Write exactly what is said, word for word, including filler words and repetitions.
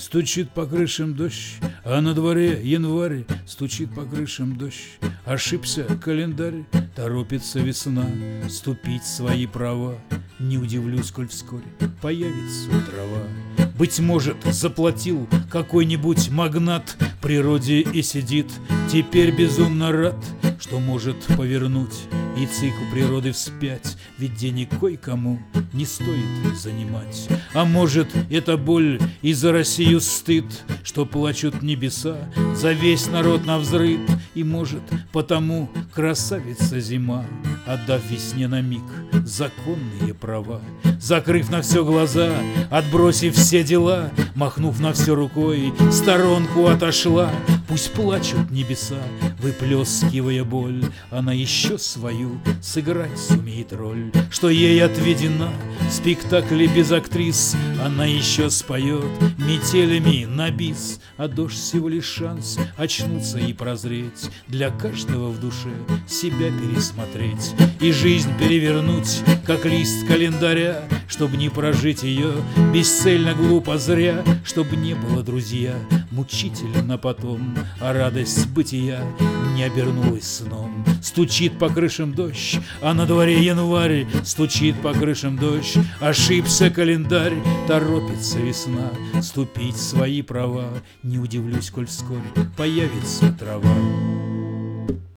Стучит по крышам дождь, а на дворе январь. Стучит по крышам дождь, ошибся календарь. Торопится весна ступить свои права. Не удивлюсь, коль вскоре появится трава. Быть может, заплатил какой-нибудь магнат природе и сидит теперь безумно рад, что может повернуть и цикл природы вспять. Ведь денег кое-кому не стоит занимать. А может, это боль и за Россию стыд, что плачут небеса за весь народ навзрыд. И может, потому красавица зима, отдав весне на миг законные права, закрыв на все глаза, отбросив все дела, махнув на все рукой, в сторонку отошла. Пусть плачут небеса, выплескивая боль, она еще свою сыграть сумеет роль, что ей отведена. В спектакле без актрис она еще споет метелями на бис. А дождь всего лишь шанс очнуться и прозреть, для каждого в душе себя пересмотреть и жизнь перевернуть, как лист календаря, чтоб не прожить ее бесцельно, глупо, зря. Чтоб не было, друзья, мучительно потом, а радость бытия не обернулась сном. Стучит по крышам дождь, а на дворе январь. Стучит по крышам дождь, ошибся календарь. Торопится весна ступить в свои права. Не удивлюсь, коль вскоре появится трава.